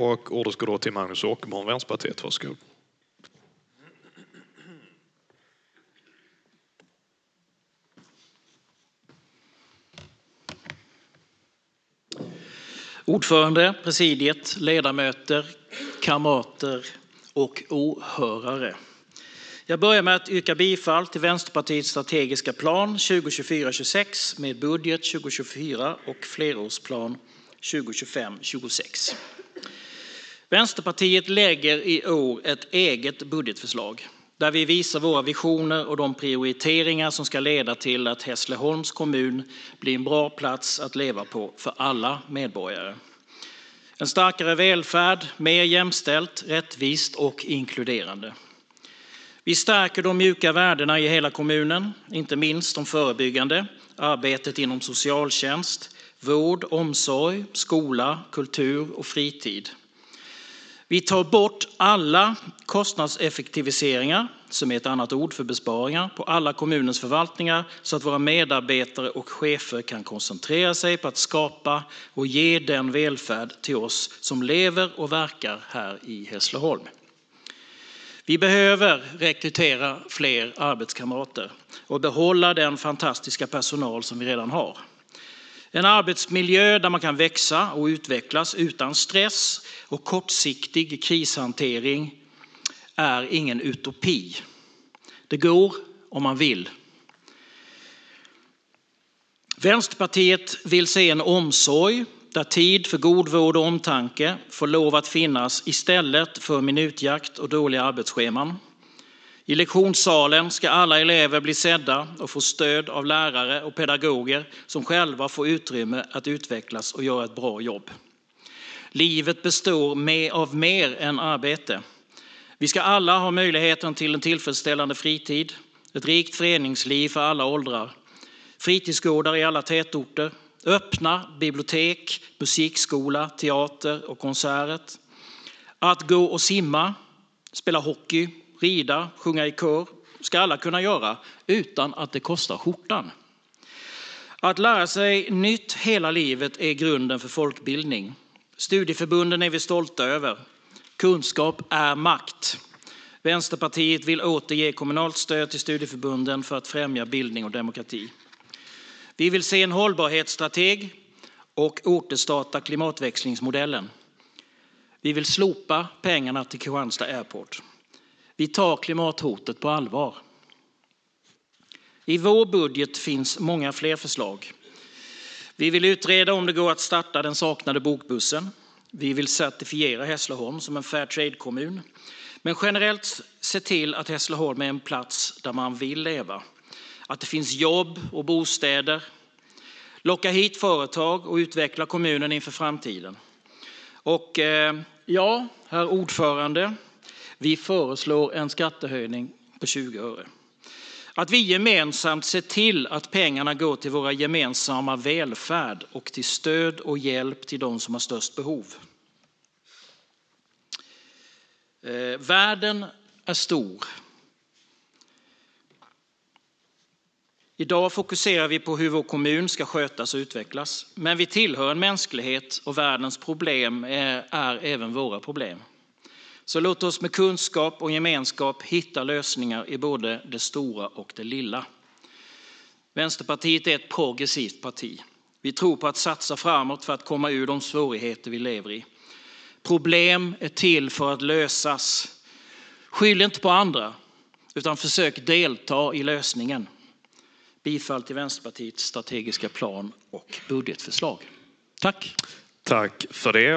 och ordet går då till Magnus Åkerman, Vänsterpartiet. Varsågod. Ordförande, presidiet, ledamöter, kamrater och åhörare. Jag börjar med att yrka bifall till Vänsterpartiets strategiska plan 2024-26 med budget 2024 och flerårsplan 2025-26. Vänsterpartiet lägger i år ett eget budgetförslag där vi visar våra visioner och de prioriteringar som ska leda till att Hässleholms kommun blir en bra plats att leva på för alla medborgare. En starkare välfärd, mer jämställt, rättvist och inkluderande. Vi stärker de mjuka värdena i hela kommunen, inte minst de förebyggande, arbetet inom socialtjänst, vård, omsorg, skola, kultur och fritid. Vi tar bort alla kostnadseffektiviseringar, som är ett annat ord för besparingar, på alla kommunens förvaltningar så att våra medarbetare och chefer kan koncentrera sig på att skapa och ge den välfärd till oss som lever och verkar här i Hässleholm. Vi behöver rekrytera fler arbetskamrater och behålla den fantastiska personal som vi redan har. En arbetsmiljö där man kan växa och utvecklas utan stress och kortsiktig krishantering är ingen utopi. Det går om man vill. Vänsterpartiet vill se en omsorg där tid för god vård och omtanke får lov att finnas istället för minutjakt och dåliga arbetsscheman. I lektionssalen ska alla elever bli sedda och få stöd av lärare och pedagoger som själva får utrymme att utvecklas och göra ett bra jobb. Livet består av mer än arbete. Vi ska alla ha möjligheten till en tillfredsställande fritid, ett rikt föreningsliv för alla åldrar, fritidsgårdar i alla tätorter, öppna bibliotek, musikskola, teater och konserter. Att gå och simma, spela hockey, rida, sjunga i kör ska alla kunna göra utan att det kostar skjortan. Att lära sig nytt hela livet är grunden för folkbildning. Studieförbunden är vi stolta över. Kunskap är makt. Vänsterpartiet vill återge kommunalt stöd till studieförbunden för att främja bildning och demokrati. Vi vill se en hållbarhetsstrateg och återstarta klimatväxlingsmodellen. Vi vill slopa pengarna till Kristianstad Airport. Vi tar klimathotet på allvar. I vår budget finns många fler förslag. Vi vill utreda om det går att starta den saknade bokbussen. Vi vill certifiera Hässleholm som en fair trade-kommun. Men generellt se till att Hässleholm är en plats där man vill leva. Att det finns jobb och bostäder. Locka hit företag och utveckla kommunen inför framtiden. Och ja, herr ordförande, vi föreslår en skattehöjning på 20 öre. Att vi gemensamt ser till att pengarna går till våra gemensamma välfärd och till stöd och hjälp till de som har störst behov. Världen är stor. Idag fokuserar vi på hur vår kommun ska skötas och utvecklas. Men vi tillhör en mänsklighet och världens problem är även våra problem. Så låt oss med kunskap och gemenskap hitta lösningar i både det stora och det lilla. Vänsterpartiet är ett progressivt parti. Vi tror på att satsa framåt för att komma ur de svårigheter vi lever i. Problem är till för att lösas. Skyll inte på andra, utan försök delta i lösningen. Bifall till Vänsterpartiets strategiska plan och budgetförslag. Tack. Tack för det.